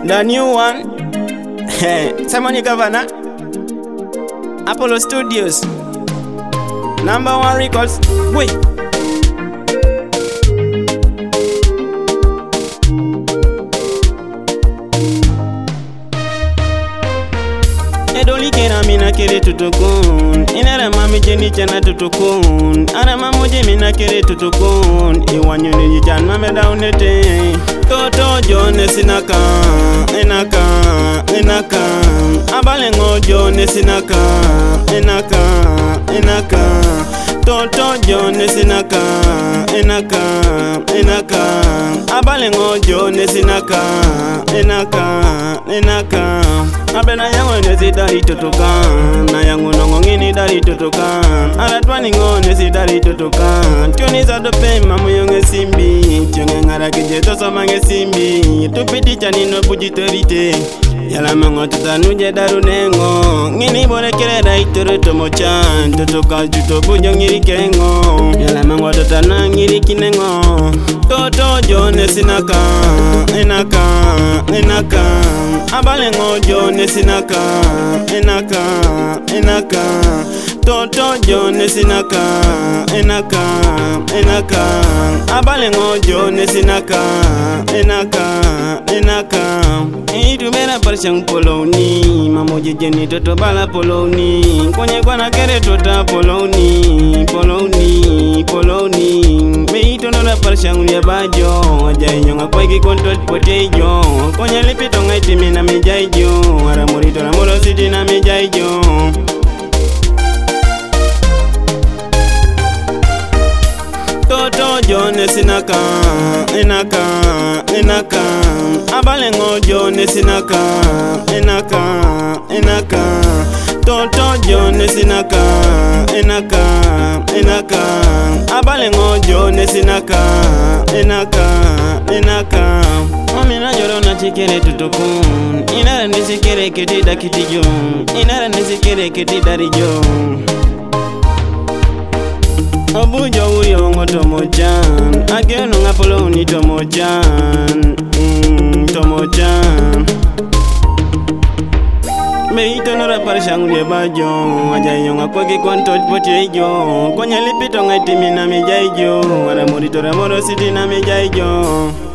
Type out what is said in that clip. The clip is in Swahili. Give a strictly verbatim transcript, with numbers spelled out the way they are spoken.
The new one. Hey, Simon Governor. Apollo Studios. Number one records. Wait. Edoli kena mina kere tutokun. Inara mami jeni chana tutokun. Ara mamoje mina kere tutokun. Iwanyo ni jijan mame daunete. Toto jone sinaka, enaka, enaka. Abale ngo jone sinaka, enaka, enaka. Toto jone sinaka, enaka, enaka. Abale ngo jone sinaka, enaka, enaka. Abena yango nesi dari tutukan. Na yango nongo ngini dari tutukan. Aratwani ngo nesi dari tutukan. Tioni za dope mamu yonge simbi. Tionge ngara kije toso mange simbi. Tupiti chanino pujitorite. Yala mango tutanuje daru nengo. Ngini bore kere da itoro tomo chan. Tutuka juto bujo ngiri kengo. Yala mango tutana ngiri kinengo. Toto jone sinaka, enaka, enaka. Abale ngo jone sinaka, enaka, enaka. Toto jone sinaka, enaka, enaka. Abale ngo jone sinaka, enaka, enaka. Itu mera parshang poloni. Mamoje jeni toto bala poloni. Kwenye kwa na kere tota poloni. Poloni, poloni. Me itu nora parshang ulia bajo. Ajay nyonga kwa iki kontot potejo. Kwenye lipito ngaiti mina mijaijo. Aramuri tora moro siti na mijaijo. Toto jone sinaka, enaka, enaka. Abale ngo jone sinaka, enaka, enaka. Toto jone sinaka, enaka, enaka. Abale ngo jone sinaka, enaka, enaka. Mami na joro na chikere tutukun. Inara nisikere ketida kitijo. Inara nisikere ketida rijo. Obujo uyo ngo tomochan. Ageno ngapolo ni tomochan. Mm, tomochan. Me ito nora parshang ulie bajo. Ajayo ngakweki kontot potejo. Kwenye lipito ngaiti mina mijaijo. Aramuri tora moro siti na mijaijo.